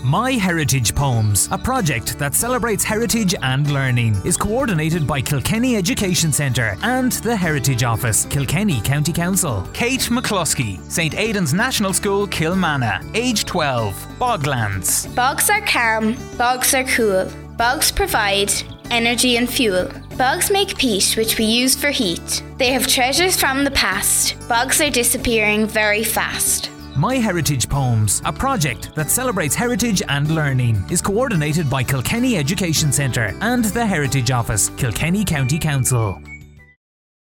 My Heritage Poems, a project that celebrates heritage and learning, is coordinated by Kilkenny Education Centre and the Heritage Office, Kilkenny County Council. Kate McCluskey, St Aidan's National School, Kilmanagh, age 12, Boglands. Bogs are calm, bogs are cool. Bogs provide energy and fuel. Bogs make peat, which we use for heat. They have treasures from the past. Bogs are disappearing very fast. My Heritage Poems, a project that celebrates heritage and learning, is coordinated by Kilkenny Education Centre and the Heritage Office, Kilkenny County Council.